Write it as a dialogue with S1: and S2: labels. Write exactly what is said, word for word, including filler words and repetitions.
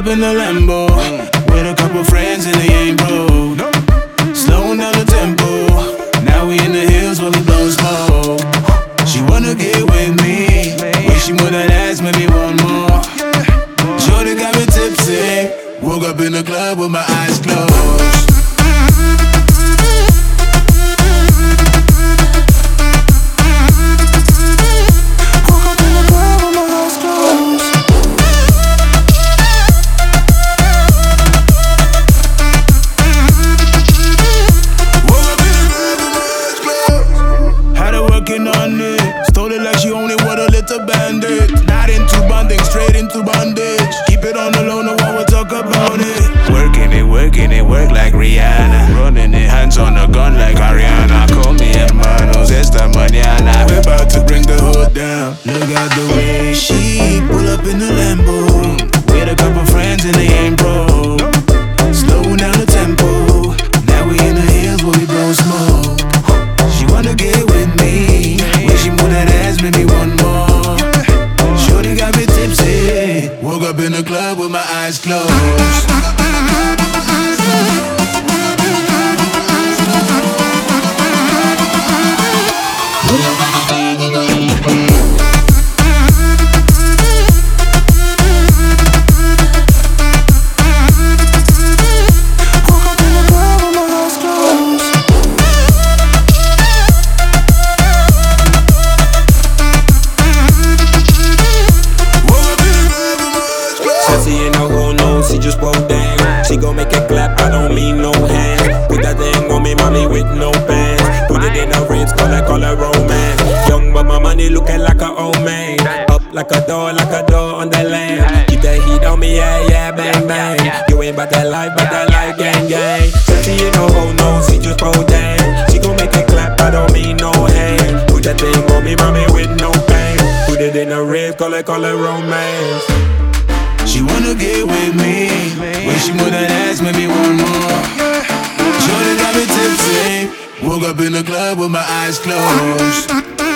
S1: in the Lambo with a couple friends and they ain't broke. Slowing down the tempo. Now we in the hills where we blow smoke. She wanna get with me. Wish she would have asked maybe one more. Shorty got me tipsy. Woke up in the club with my eyes closed. On it. Stole it like she only want a little bandit. Not into bonding, straight into bondage. Keep it on the low, no one will talk about it. Working it, working it, work like Rihanna. Running it, hands on the gun like Ariana. Call me hermanos, esta mañana. We're about to bring the hood down. Look at the way she pull up in the Lambo with a couple friends and they ain't broke. Slowing down the tempo. Now we in the hills where we blow smoke. She wanna get with me. Wish she would have asked maybe one more. Shorty got me tipsy. Woke up in the club with my eyes closed.
S2: She gon' make it clap, I don't mean no hands. Put that thing on me, mommy, with no pants. Put it in her ribs, call it, call it romance. Young but my money looking like a old man. Up like a door, like a door on the land. Keep that heat on me, yeah, yeah, bang, bang. You ain't about that life, but that life, gang, gang. Sexy, you know, oh no, she just pro dance. She gon' make it clap, I don't mean no hands. Put that thing on me, mommy, with no pants. Put it in her ribs, call it, call it romance.
S1: She wanna get with me. Wish she would have asked maybe one more. Shorty got me tipsy. Woke up in the club with my eyes closed.